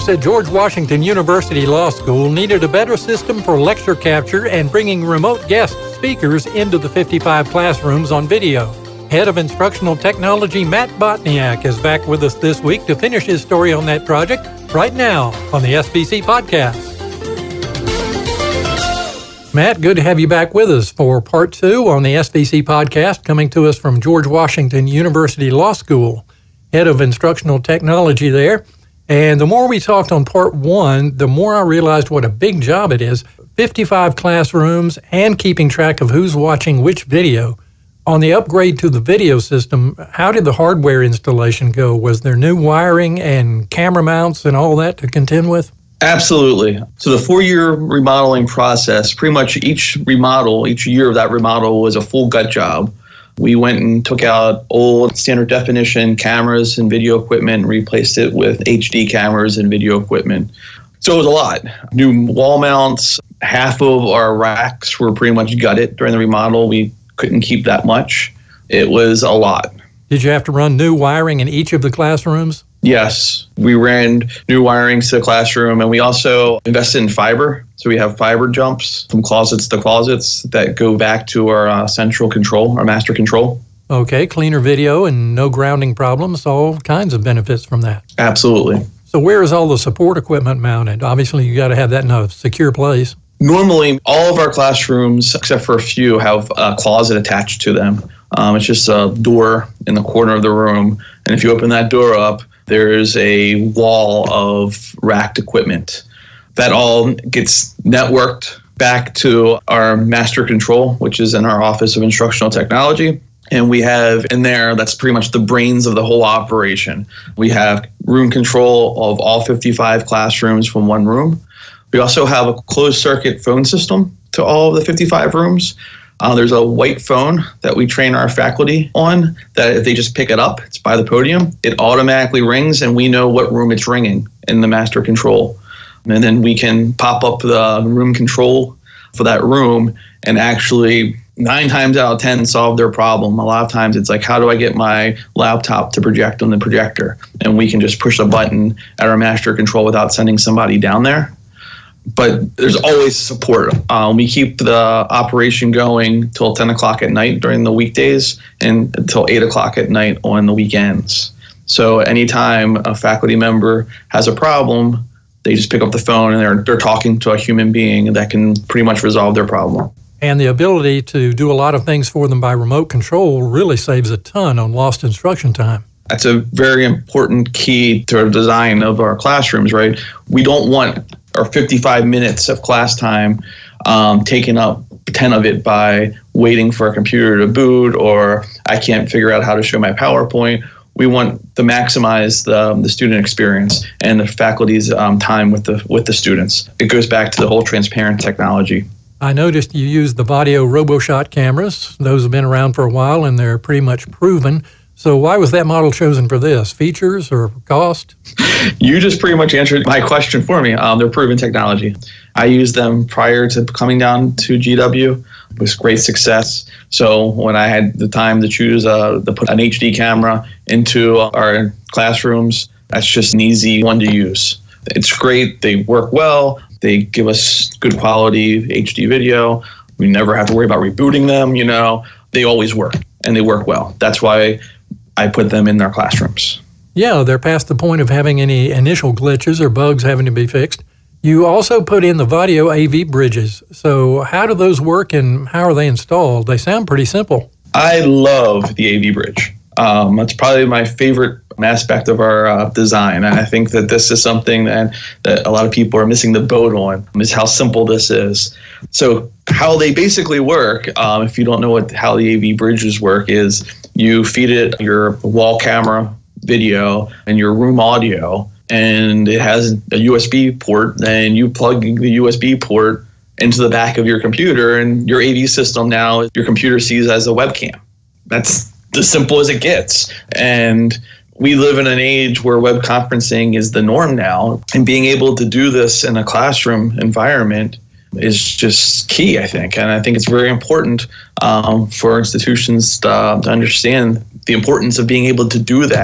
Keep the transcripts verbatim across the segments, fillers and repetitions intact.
folks at George Washington University Law School needed a better system for lecture capture and bringing remote guest speakers into the fifty-five classrooms on video. Head of Instructional Technology Matt Botniak is back with us this week to finish his story on that project right now on the S B C Podcast. Matt, good to have you back with us for part two on the S B C Podcast, coming to us from George Washington University Law School, Head of Instructional Technology there. And the more we talked on part one, the more I realized what a big job it is. fifty-five classrooms and keeping track of who's watching which video. On the upgrade to the video system, how did the hardware installation go? Was there new wiring and camera mounts and all that to contend with? Absolutely. So the four-year remodeling process, pretty much each remodel, each year of that remodel was a full gut job. We went and took out old standard definition cameras and video equipment and replaced it with H D cameras and video equipment. So it was a lot. New wall mounts. Half of our racks were pretty much gutted during the remodel. We couldn't keep that much. It was a lot. Did you have to run new wiring in each of the classrooms? Yes. We ran new wirings to the classroom, and we also invested in fiber. So we have fiber jumps from closets to closets that go back to our uh, central control, our master control. Okay, cleaner video and no grounding problems, all kinds of benefits from that. Absolutely. So where is all the support equipment mounted? Obviously, you got to have that in a secure place. Normally, all of our classrooms, except for a few, have a closet attached to them. Um, it's just a door in the corner of the room. And if you open that door up, there's a wall of racked equipment. That all gets networked back to our master control, which is in our Office of Instructional Technology. And we have in there, that's pretty much the brains of the whole operation. We have room control of all fifty-five classrooms from one room. We also have a closed circuit phone system to all of the fifty-five rooms. Uh, there's a white phone that we train our faculty on that if they just pick it up, it's by the podium, it automatically rings and we know what room it's ringing in the master control. And then we can pop up the room control for that room and actually nine times out of ten solve their problem. A lot of times it's like, how do I get my laptop to project on the projector? And we can just push a button at our master control without sending somebody down there. But there's always support. Um, we keep the operation going till ten o'clock at night during the weekdays and until eight o'clock at night on the weekends. So anytime a faculty member has a problem, they just pick up the phone and they're they're talking to a human being that can pretty much resolve their problem. And the ability to do a lot of things for them by remote control really saves a ton on lost instruction time. That's a very important key to the design of our classrooms, right? We don't want our fifty-five minutes of class time um, taken up ten of it by waiting for a computer to boot, or I can't figure out how to show my PowerPoint. We want to maximize the, the student experience and the faculty's um, time with the with the students. It goes back to the whole transparent technology. I noticed you use the Vadio RoboShot cameras. Those have been around for a while and they're pretty much proven. So why was that model chosen for this? Features or cost? You just pretty much answered my question for me. Um, they're proven technology. I used them prior to coming down to G W with great success. So when I had the time to choose uh, to put an H D camera into our classrooms, that's just an easy one to use. It's great. They work well. They give us good quality H D video. We never have to worry about rebooting them. You know, they always work and they work well. That's why I put them in their classrooms. Yeah, they're past the point of having any initial glitches or bugs having to be fixed. You also put in the Vadio A V bridges. So how do those work and how are they installed? They sound pretty simple. I love the A V bridge. Um, that's probably my favorite aspect of our uh, design. And I think that this is something that, that a lot of people are missing the boat on, is how simple this is. So how they basically work, um, if you don't know what how the A V bridges work, is you feed it your wall camera video and your room audio, and it has a U S B port, and you plug the U S B port into the back of your computer, and your A V system now, your computer sees as a webcam. That's as simple as it gets. And we live in an age where web conferencing is the norm now, and being able to do this in a classroom environment is just key, I think. And I think it's very important um, for institutions to, uh, to understand the importance of being able to do that.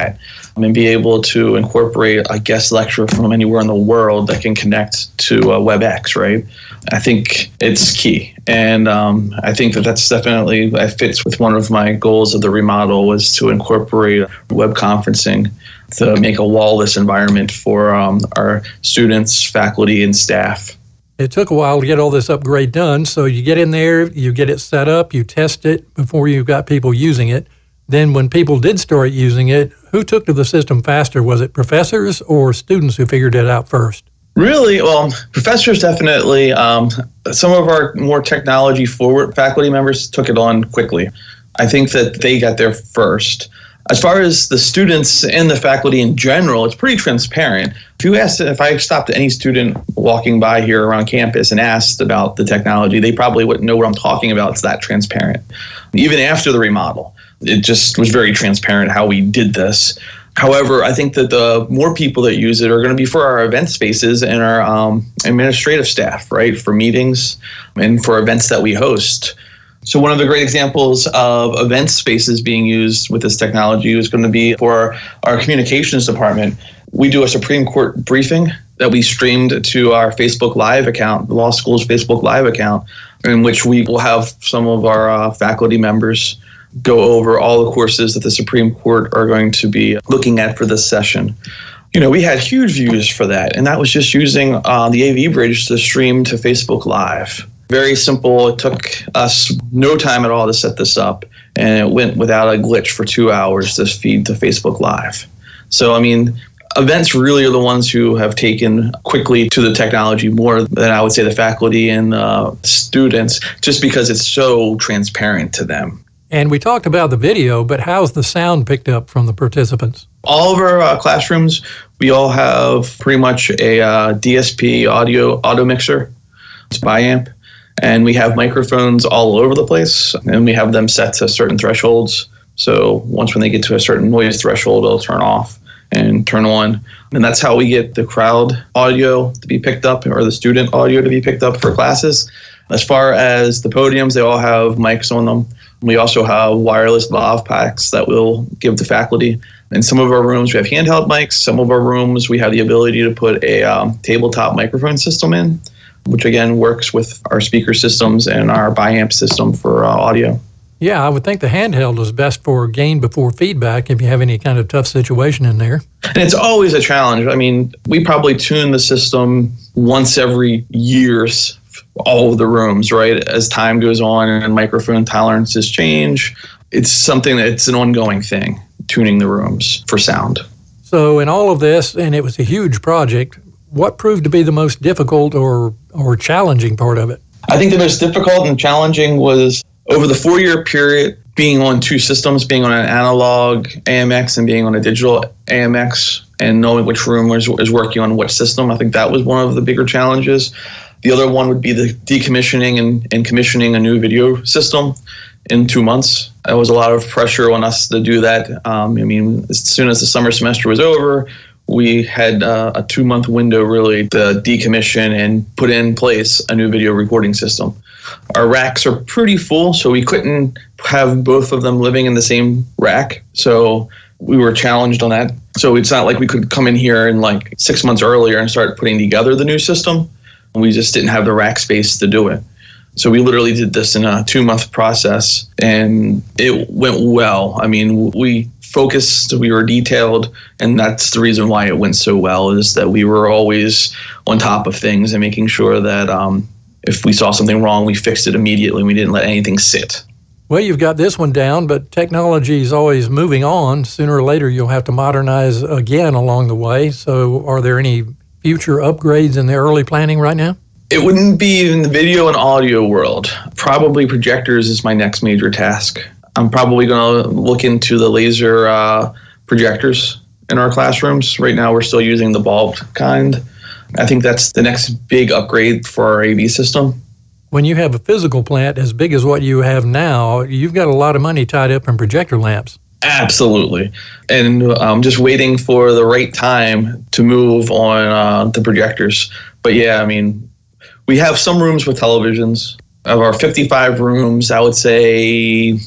and be able to incorporate a guest lecturer from anywhere in the world that can connect to uh, WebEx, right? I think it's key. And um, I think that that's definitely, that fits with one of my goals of the remodel, was to incorporate web conferencing to make a wall-less environment for um, our students, faculty, and staff. It took a while to get all this upgrade done. So you get in there, you get it set up, you test it before you got people using it. Then when people did start using it, who took to the system faster? Was it professors or students who figured it out first? Really, well, professors definitely. Um, some of our more technology-forward faculty members took it on quickly. I think that they got there first. As far as the students and the faculty in general, it's pretty transparent. If you asked, if I stopped any student walking by here around campus and asked about the technology, they probably wouldn't know what I'm talking about. It's that transparent. Even after the remodel, it just was very transparent how we did this. However, I think that the more people that use it are going to be for our event spaces and our um, administrative staff, right, for meetings and for events that we host. So one of the great examples of event spaces being used with this technology is going to be for our communications department. We do a Supreme Court briefing that we streamed to our Facebook Live account, the law school's Facebook Live account, in which we will have some of our uh, faculty members go over all the courses that the Supreme Court are going to be looking at for this session. You know, we had huge views for that, and that was just using uh, the A V Bridge to stream to Facebook Live. Very simple. It took us no time at all to set this up, and it went without a glitch for two hours to feed to Facebook Live. So, I mean, events really are the ones who have taken quickly to the technology more than I would say the faculty and uh, students, just because it's so transparent to them. And we talked about the video, but how's the sound picked up from the participants? All of our uh, classrooms, we all have pretty much a uh, D S P audio auto mixer. It's bi-amp. And we have microphones all over the place, and we have them set to certain thresholds. So once when they get to a certain noise threshold, it'll turn off and turn on. And that's how we get the crowd audio to be picked up, or the student audio to be picked up for classes. As far as the podiums, they all have mics on them. We also have wireless lav packs that we'll give to faculty. In some of our rooms, we have handheld mics. Some of our rooms, we have the ability to put a um, tabletop microphone system in, which again works with our speaker systems and our bi-amp system for uh, audio. Yeah, I would think the handheld is best for gain before feedback if you have any kind of tough situation in there. And it's always a challenge. I mean, we probably tune the system once every years, all of the rooms, right? As time goes on and microphone tolerances change, it's something that's an ongoing thing, tuning the rooms for sound. So in all of this, and it was a huge project, what proved to be the most difficult or, or challenging part of it? I think the most difficult and challenging was over the four-year period, being on two systems, being on an analog A M X and being on a digital A M X, and knowing which room was, was working on which system. I think that was one of the bigger challenges. The other one would be the decommissioning and, and commissioning a new video system in two months. There was a lot of pressure on us to do that. Um, I mean, as soon as the summer semester was over, we had uh, a two-month window really to decommission and put in place a new video recording system. Our racks are pretty full, so we couldn't have both of them living in the same rack. So we were challenged on that. So it's not like we could come in here and like six months earlier and start putting together the new system. We just didn't have the rack space to do it. So we literally did this in a two-month process, and it went well. I mean, we focused, we were detailed, and that's the reason why it went so well, is that we were always on top of things and making sure that um, if we saw something wrong, we fixed it immediately. We didn't let anything sit. Well, you've got this one down, but technology is always moving on. Sooner or later, you'll have to modernize again along the way. So are there any future upgrades in the early planning right now? It wouldn't be in the video and audio world. Probably projectors is my next major task. I'm probably going to look into the laser uh, projectors in our classrooms. Right now, we're still using the bulb kind. I think that's the next big upgrade for our A V system. When you have a physical plant as big as what you have now, you've got a lot of money tied up in projector lamps. Absolutely. And I'm just waiting for the right time to move on uh, the projectors. But yeah, I mean, we have some rooms with televisions. Of our fifty-five rooms, I would say a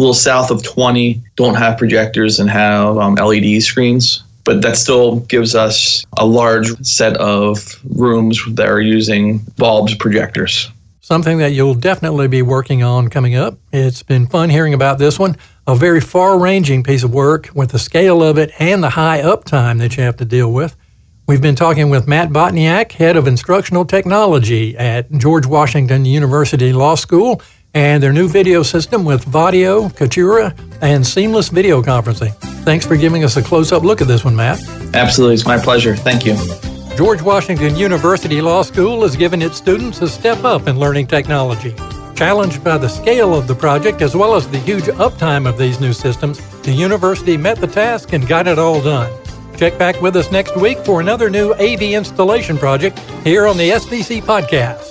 little south of twenty don't have projectors and have um, L E D screens. But that still gives us a large set of rooms that are using bulbs projectors. Something that you'll definitely be working on coming up. It's been fun hearing about this one. A very far-ranging piece of work with the scale of it and the high uptime that you have to deal with. We've been talking with Matt Botniak, Head of Instructional Technology at George Washington University Law School, and their new video system with Vadio, Katura, and seamless video conferencing. Thanks for giving us a close-up look at this one, Matt. Absolutely. It's my pleasure. Thank you. George Washington University Law School has given its students a step up in learning technology. Challenged by the scale of the project as well as the huge uptime of these new systems, the university met the task and got it all done. Check back with us next week for another new A V installation project here on the S B C Podcast.